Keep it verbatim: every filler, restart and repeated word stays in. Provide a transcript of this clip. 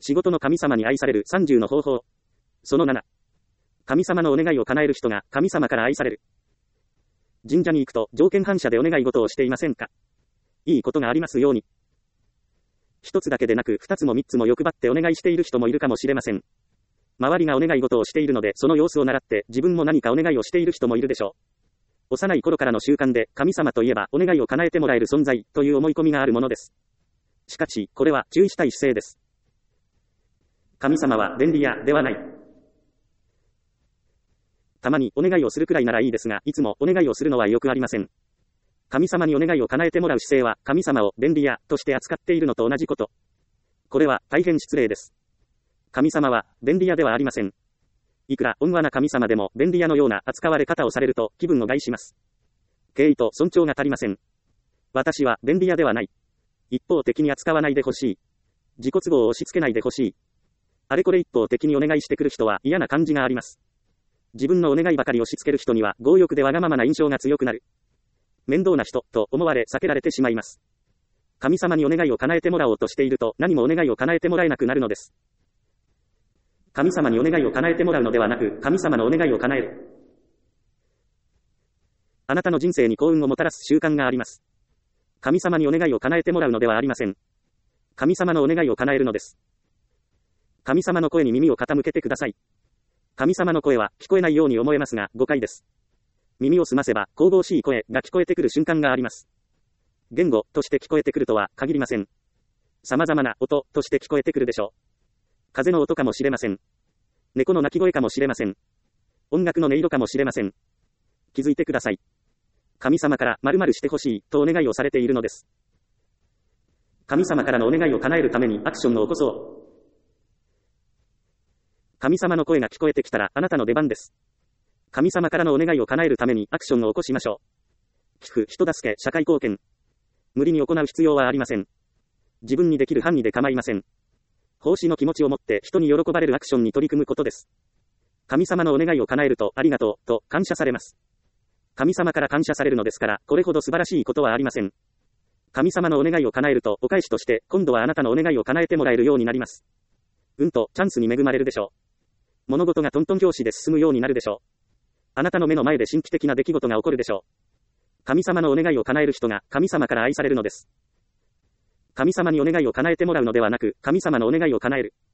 仕事の神様に愛されるさんじゅうの方法。そのなな。神様のお願いを叶える人が神様から愛される。神社に行くと条件反射でお願い事をしていませんか？いいことがありますように。一つだけでなく二つも三つも欲張ってお願いしている人もいるかもしれません。周りがお願い事をしているのでその様子を習って自分も何かお願いをしている人もいるでしょう。幼い頃からの習慣で神様といえばお願いを叶えてもらえる存在という思い込みがあるものです。しかし、これは注意したい姿勢です。神様は便利屋ではない。たまにお願いをするくらいならいいですが、いつもお願いをするのはよくありません。神様にお願いを叶えてもらう姿勢は、神様を便利屋として扱っているのと同じこと。これは大変失礼です。神様は便利屋ではありません。いくら温和な神様でも便利屋のような扱われ方をされると気分を害します。敬意と尊重が足りません。私は便利屋ではない。一方的に扱わないでほしい。自己都合を押し付けないでほしい。あれこれ一方的にお願いしてくる人は嫌な感じがあります。自分のお願いばかり押し付ける人には強欲でわがままな印象が強くなる。面倒な人と思われ避けられてしまいます。神様にお願いを叶えてもらおうとしていると何もお願いを叶えてもらえなくなるのです。神様にお願いを叶えてもらうのではなく、神様のお願いを叶える。あなたの人生に幸運をもたらす習慣があります。神様にお願いを叶えてもらうのではありません。神様のお願いを叶えるのです。神様の声に耳を傾けてください。神様の声は聞こえないように思えますが、誤解です。耳を澄ませば、神々しい声が聞こえてくる瞬間があります。言語として聞こえてくるとは限りません。様々な音として聞こえてくるでしょう。風の音かもしれません。猫の鳴き声かもしれません。音楽の音色かもしれません。気づいてください。神様から〇〇してほしいとお願いをされているのです。神様からのお願いを叶えるためにアクションを起こそう。神様の声が聞こえてきたらあなたの出番です。神様からのお願いを叶えるためにアクションを起こしましょう。寄付、人助け、社会貢献。無理に行う必要はありません。自分にできる範囲で構いません。奉仕の気持ちを持って人に喜ばれるアクションに取り組むことです。神様のお願いを叶えるとありがとうと感謝されます。神様から感謝されるのですから、これほど素晴らしいことはありません。神様のお願いを叶えるとお返しとして今度はあなたのお願いを叶えてもらえるようになります。運とチャンスに恵まれるでしょう。物事がトントン拍子で進むようになるでしょう。あなたの目の前で神秘的な出来事が起こるでしょう。神様のお願いを叶える人が神様から愛されるのです。神様にお願いを叶えてもらうのではなく、神様のお願いを叶える。